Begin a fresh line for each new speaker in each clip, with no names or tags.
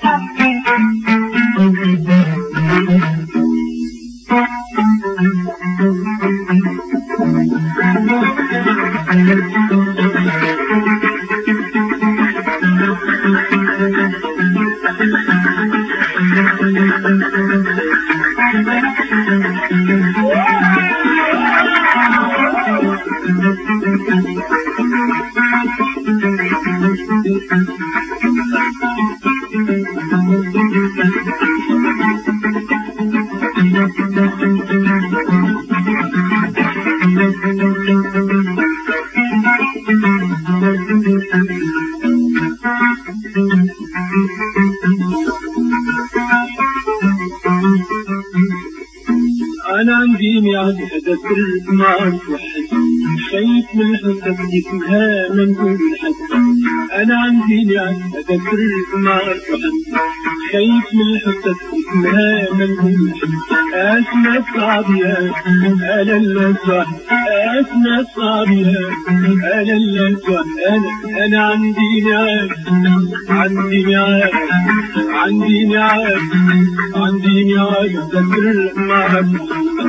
أنا عندي ميعاد هدف المعاد وحد خايف من الحسد يفهم من كل حد. أنا عندي ميعاد هدف المعاد وحد خايف من الحسد يفهم من كل حد. أسمى الصعبيات أنا اللسوح، أسمى الصعبيات أنا اللسوح. أنا عندي ميعاد، عندي ميعاد، عندي ميعاد، عندي ميعاد هدف المعاد.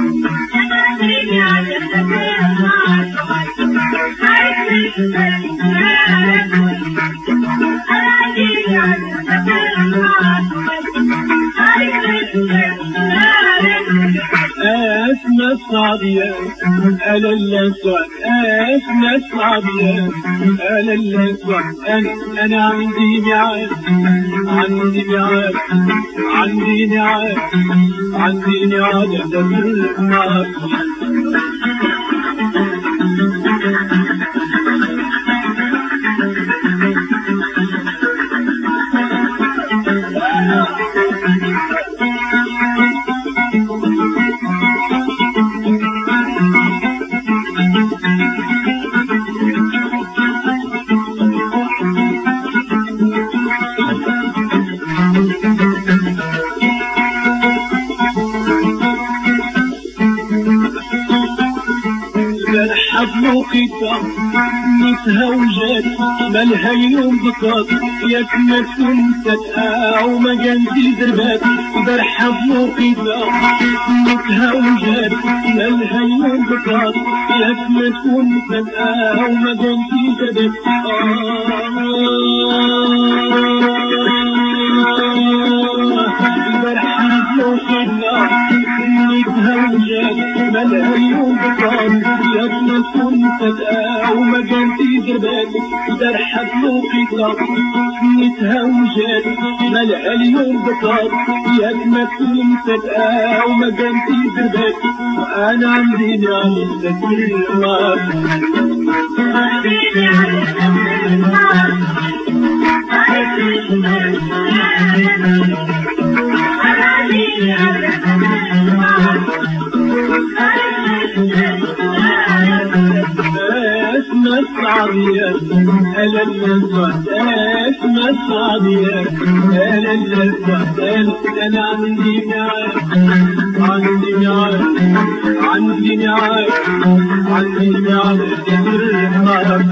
أسمى الصعبيات أنا اللسوح، أسمى الصعبيات أنا اللسوح. أنا عندي ميعاد، عندي ميعاد، عندي ميعاد، عندي ميعاد هدف المعاد. موقيتها متهوجات مالها اليوم بطاط ياك ما تكون فتاة وما كانتي دربات. برحب موقيتها متهوجات مالها اليوم بطاط ياك ما تكون فتاة وما كانتي دربات. برحب موقيتها متهوجات مالها اليوم بطاط ياك ما تكون فتاة وما كانتي دربات. برحب موقيتها متهوجات مالها اليوم بطاط ياك ما تكون فتاة وما كانتي دربات. وأنا عندي نعم ذكر المار، أسمى الصعبيات أنا اللسوح، أسمى الصعبيات أنا اللسوح. أنا عندي ميعاد، عندي ميعاد، عندي ميعاد، عندي ميعاد هدف المعاد.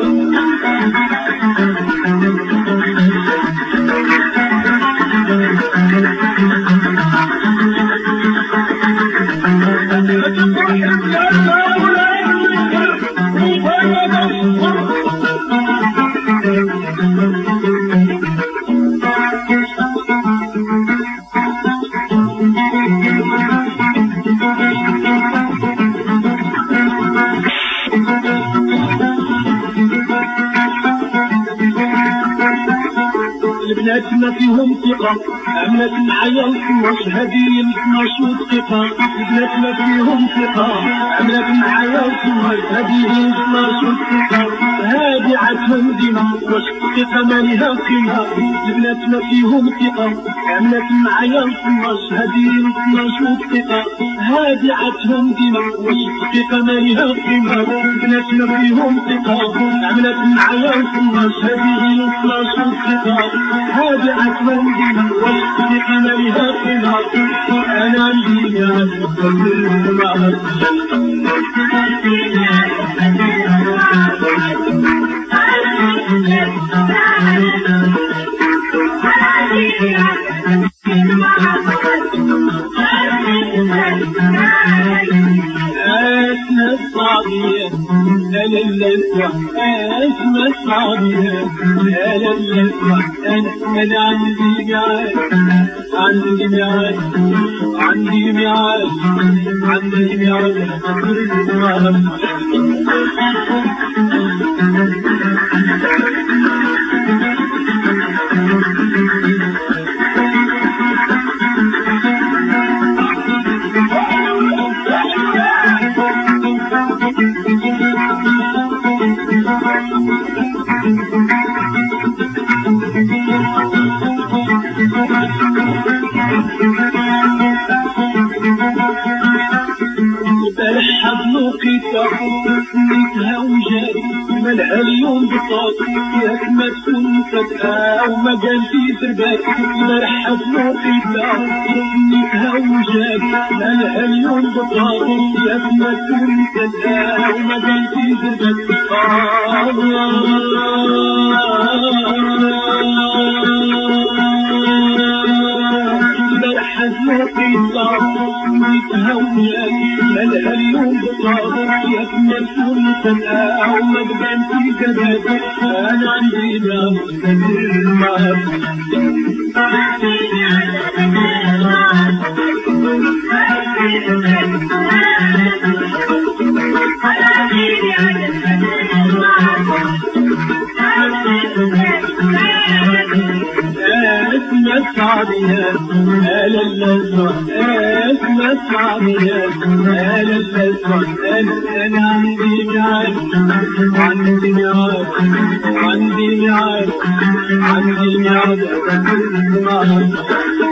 البنات ما فيهم ثقة، عملت معايا 12 هذه 12 ثقة. البنات ما فيهم ثقة، عملت معايا 12 هذه 12 ثقة. هادي عاتهم ديما واش الثقة ما ليها قيمة. البنات ما فيهم ثقة، عملت معايا 12 هذه 12 ثقة. هادي عاتهم ديما واش الثقة ما ليها قيمة. البنات ما فيهم ثقة، عملت معايا 12 هذه 12 ثقة. هذه عتمة ديما والثقة ما لها قيمة. أنا عندي ميعاد هدف المعاد، اسمى الصعبية لا للأسوأ اسمى الصعبية لا للأسوأ أنا عندي ميعاد عندي ميعاد عندي ميعاد عندي ميعاد برحب موقفة نتها وجاري ملها اليوم بطاط ياك ما تكون فجأة وما كان في تربات برحب موقفة نتها وجاري ملها اليوم بطاط ياك ما تكون فجأة وما كان في تربات موقفة نتها وجاري ملها اليوم بطاط ياك ما تكون فجأة وما كان في تربات أنا عندي اسمى الصعبيات آل الأسوأ اسمى الصعبيات آل الأسوأ أنا عندي ميعاد عندي ميعاد عندي ميعاد عندي ميعاد